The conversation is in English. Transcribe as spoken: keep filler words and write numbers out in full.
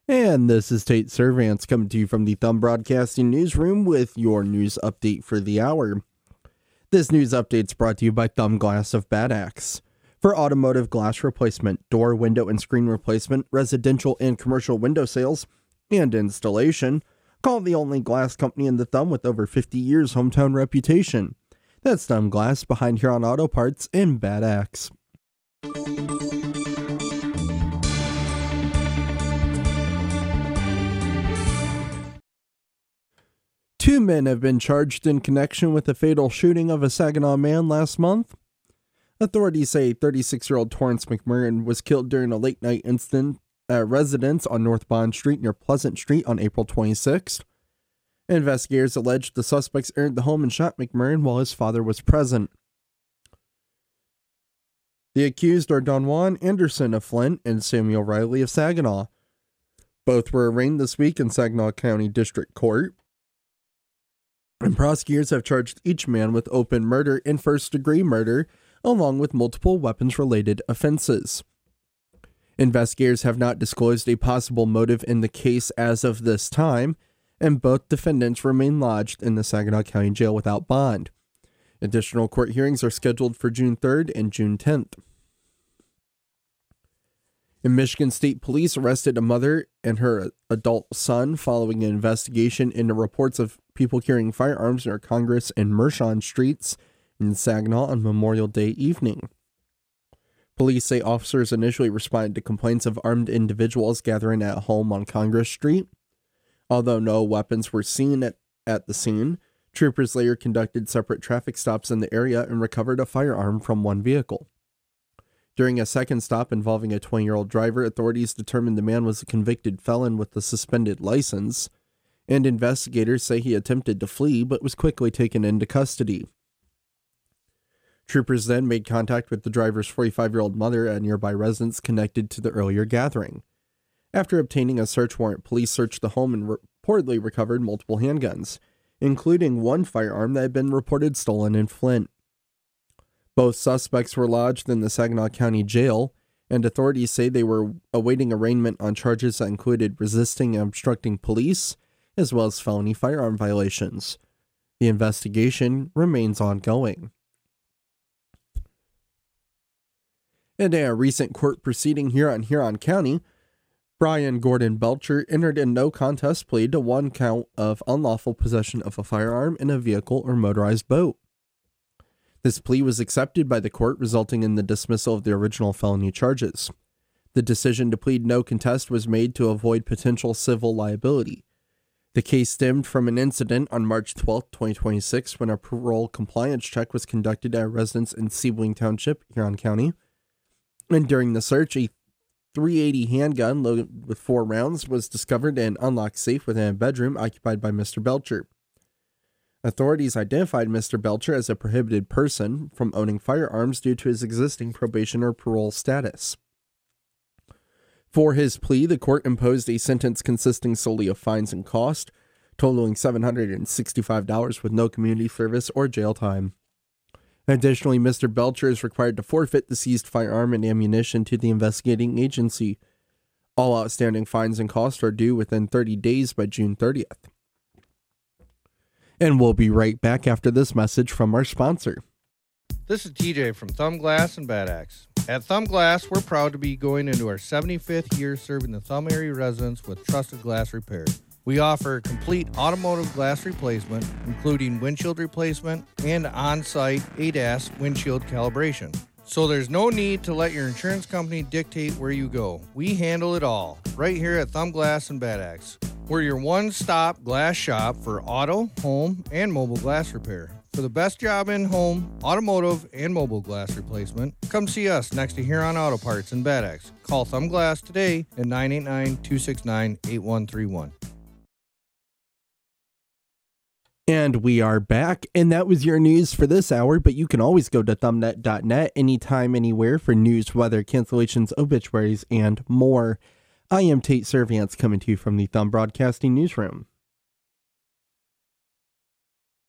And this is Tate Servants coming to you from the Thumb Broadcasting Newsroom with your news update for the hour. This news update is brought to you by Thumb Glass of Bad Axe. For automotive glass replacement, door, window, and screen replacement, residential and commercial window sales, and installation, call the only glass company in the Thumb with over fifty years hometown reputation. That's Thumb Glass behind Huron Auto Parts in Bad Axe. Two men have been charged in connection with the fatal shooting of a Saginaw man last month. Authorities say thirty-six-year-old Torrance McMurrin was killed during a late-night incident at a residence on North Bond Street near Pleasant Street on April twenty-sixth. Investigators alleged the suspects entered the home and shot McMurrin while his father was present. The accused are Don Juan Anderson of Flint and Samuel Riley of Saginaw. Both were arraigned this week in Saginaw County District Court. And prosecutors have charged each man with open murder and first-degree murder, along with multiple weapons-related offenses. Investigators have not disclosed a possible motive in the case as of this time, and both defendants remain lodged in the Saginaw County Jail without bond. Additional court hearings are scheduled for June third and June tenth. And Michigan State Police arrested a mother and her adult son following an investigation into reports of people carrying firearms near Congress and Mershon Streets in Saginaw on Memorial Day evening. Police say officers initially responded to complaints of armed individuals gathering at a home on Congress Street. Although no weapons were seen at, at the scene, troopers later conducted separate traffic stops in the area and recovered a firearm from one vehicle. During a second stop involving a twenty-year-old driver, authorities determined the man was a convicted felon with a suspended license, and investigators say he attempted to flee but was quickly taken into custody. Troopers then made contact with the driver's forty-five-year-old mother at a nearby residence connected to the earlier gathering. After obtaining a search warrant, police searched the home and reportedly recovered multiple handguns, including one firearm that had been reported stolen in Flint. Both suspects were lodged in the Saginaw County Jail, and authorities say they were awaiting arraignment on charges that included resisting and obstructing police, as well as felony firearm violations. The investigation remains ongoing. In a recent court proceeding here on Huron County, Brian Gordon Belcher entered a no contest plea to one count of unlawful possession of a firearm in a vehicle or motorized boat. This plea was accepted by the court, resulting in the dismissal of the original felony charges. The decision to plead no contest was made to avoid potential civil liability. The case stemmed from an incident on March twelfth, twenty twenty-six, when a parole compliance check was conducted at a residence in Sebewaing Township, Huron County. And during the search, a three eighty handgun loaded with four rounds was discovered in an unlocked safe within a bedroom occupied by Mister Belcher. Authorities identified Mister Belcher as a prohibited person from owning firearms due to his existing probation or parole status. For his plea, the court imposed a sentence consisting solely of fines and cost, totaling seven hundred sixty-five dollars with no community service or jail time. Additionally, Mister Belcher is required to forfeit the seized firearm and ammunition to the investigating agency. All outstanding fines and costs are due within thirty days by June thirtieth. And we'll be right back after this message from our sponsor. This is T J from Thumb Glass and Bad Axe. At Thumb Glass, we're proud to be going into our seventy-fifth year serving the Thumb area residents with trusted glass repair. We offer complete automotive glass replacement, including windshield replacement and on-site A D A S windshield calibration. So there's no need to let your insurance company dictate where you go. We handle it all, right here at Thumb Glass and Bad Axe. We're your one-stop glass shop for auto, home, and mobile glass repair. For the best job in home, automotive, and mobile glass replacement, come see us next to Huron Auto Parts in Bad Axe. Call Thumb Glass today at nine eight nine, two six nine, eight one three one. And we are back, and that was your news for this hour, but you can always go to thumbnet dot net anytime, anywhere for news, weather, cancellations, obituaries, and more. I am Tate Servants coming to you from the Thumb Broadcasting Newsroom.